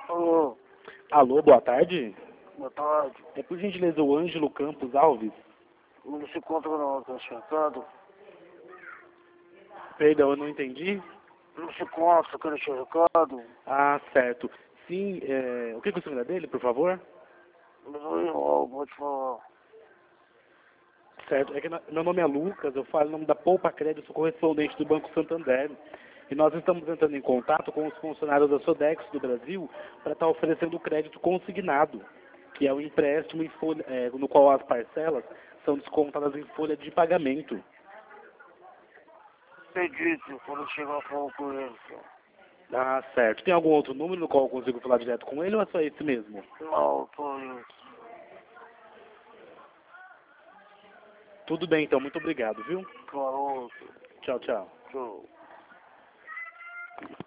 Alô, Alô, boa tarde. boa tarde. É por gentileza o Ângelo Campos Alves? Não se encontra não, tá chegando. Perdão, eu não entendi. Não se encontra, quero te recado. Ah, certo. Sim, o que é o senhor é dele, por favor? Eu vou te falar. Certo, é que meu nome é Lucas, eu falo em nome da Poupa Crédito, sou correspondente do Banco Santander. E nós estamos entrando em contato com os funcionários da Sodex do Brasil para estar oferecendo crédito consignado, que é o empréstimo em folha, no qual as parcelas são descontadas em folha de pagamento. Acredite, quando chegar falo com ele. Ah, certo. Tem algum outro número no qual eu consigo falar direto com ele ou é só esse mesmo? Não, tô isso. Tudo bem, então. Muito obrigado, viu? Claro, Tchau, tchau. tchau.